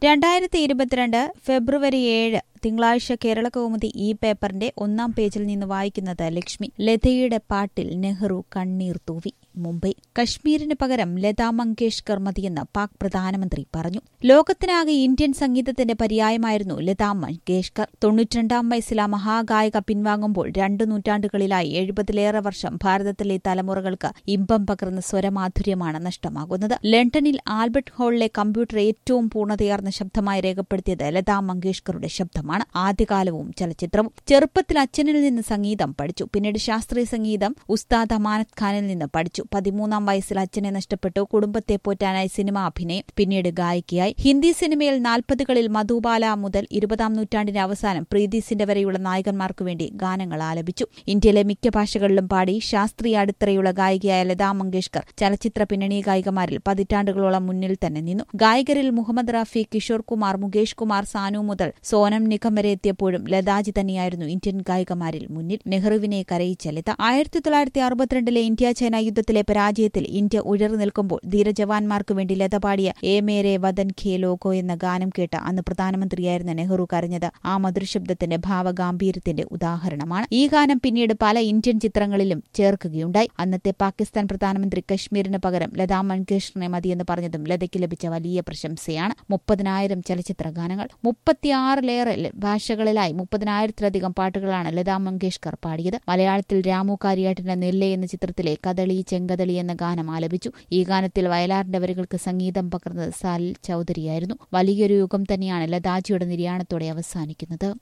2022 ഫെബ്രുവരി 7 തിങ്കളാഴ്ച കേരളകൗമുദി ഈ പേപ്പറിന്റെ ഒന്നാം പേജിൽ നിന്ന് വായിക്കുന്നത് ലക്ഷ്മി. ലതയുടെ പാട്ടിൽ നെഹ്റു കണ്ണീർ തൂവി. മുംബൈ. കശ്മീരിന് പകരം ലതാ മങ്കേഷ്കർ മതിയെന്ന് പാക് പ്രധാനമന്ത്രി പറഞ്ഞു. ലോകത്തിനാകെ ഇന്ത്യൻ സംഗീതത്തിന്റെ പര്യായമായിരുന്നു ലതാ മങ്കേഷ്കർ. 92 വയസ്സിൽ ആ മഹാഗായിക പിൻവാങ്ങുമ്പോൾ 2 നൂറ്റാണ്ടുകളിലായി 70-ലേറെ വർഷം ഭാരതത്തിലെ തലമുറകൾക്ക് ഇമ്പം പകർന്ന സ്വരമാധുര്യമാണ് നഷ്ടമാകുന്നത്. ലണ്ടനിൽ ആൽബർട്ട് ഹാളിലെ കമ്പ്യൂട്ടർ ഏറ്റവും പൂർണ്ണതയാർന്ന ശബ്ദമായി രേഖപ്പെടുത്തിയത് ലതാ മങ്കേഷ്കറുടെ ശബ്ദമാണ്. ആദ്യകാലവും ചലച്ചിത്രവും. ചെറുപ്പത്തിൽ അച്ഛനിൽ നിന്ന് സംഗീതം പഠിച്ചു. പിന്നീട് ശാസ്ത്രീയ സംഗീതം ഉസ്താദ് അമാനത് ഖാനിൽ നിന്ന് പഠിച്ചു. 13 വയസ്സിൽ അച്ഛനെ നഷ്ടപ്പെട്ടു. കുടുംബത്തെ പോറ്റാനായി സിനിമാ അഭിനയം, പിന്നീട് ഗായികയായി. ഹിന്ദി സിനിമയിൽ 40കളിൽ മധുബാല മുതൽ 20-ാം നൂറ്റാണ്ടിന്റെ അവസാനം പ്രീതി സിൻഡ വരെയുള്ള നായകന്മാർക്കു വേണ്ടി ഗാനങ്ങൾ ആലപിച്ചു. ഇന്ത്യയിലെ മിക്ക ഭാഷകളിലും പാടി. ശാസ്ത്രീയ അടിത്തറയുള്ള ഗായികയായ ലതാ മങ്കേഷ്കർ ചലച്ചിത്ര പിന്നണി ഗായികമാരിൽ പതിറ്റാണ്ടുകളോളം മുന്നിൽ തന്നെ നിന്നു. ഗായകരിൽ മുഹമ്മദ് റാഫി, കിഷോർ കുമാർ, മുകേഷ് കുമാർ സാനു മുതൽ സോനം നിഗം വരെ എത്തിയപ്പോഴും ലതാജി തന്നെയായിരുന്നു ഇന്ത്യൻ ഗായികമാരിൽ മുന്നിൽ. നെഹ്റുവിനെ കരയിച്ച ലത. 1962 ഇന്ത്യ ചൈന യുദ്ധത്തിലെ പരാജയത്തിൽ ഇന്ത്യ ഉയർന്നു നിൽക്കുമ്പോൾ ധീരജവാന്മാർക്കു വേണ്ടി ലത പാടിയ ഏ മേരെ വതൻ ഖേ ലോഗോ എന്ന ഗാനം കേട്ട് അന്ന് പ്രധാനമന്ത്രിയായിരുന്ന നെഹ്റു കരഞ്ഞത് ആ മധുരശബ്ദത്തിന്റെ ഭാവഗാംഭീര്യത്തിന്റെ ഉദാഹരണമാണ്. ഈ ഗാനം പിന്നീട് പല ഇന്ത്യൻ ചിത്രങ്ങളിലും ചേർക്കുകയുണ്ടായി. അന്നത്തെ പാകിസ്ഥാൻ പ്രധാനമന്ത്രി കശ്മീരിന് പകരം ലതാ മങ്കേഷ്കറിനെ മതിയെന്ന് പറഞ്ഞതും ലതയ്ക്ക് ലഭിച്ച വലിയ പ്രശംസയാണ്. 30,000 ചലച്ചിത്ര ഗാനങ്ങൾ, 36-ലേറെ ഭാഷകളിലായി 30,000-ത്തിലധികം പാട്ടുകളാണ് ലതാ മങ്കേഷ്കർ പാടിയത്. മലയാളത്തിൽ രാമു കാര്യാട്ടിന്റെ നെല്ല് എന്ന ചിത്രത്തിലെ കദളി ചെങ്കദളി എന്ന ഗാനം ആലപിച്ചു. ഈ ഗാനത്തിൽ വയലാറിന്റെ വരികൾക്ക് സംഗീതം പകർന്നത് സാലിൽ ചൌധരിയായിരുന്നു. വലിയൊരു യുഗം തന്നെയാണ് ലതാജിയുടെ നിര്യാണത്തോടെ അവസാനിക്കുന്നത്.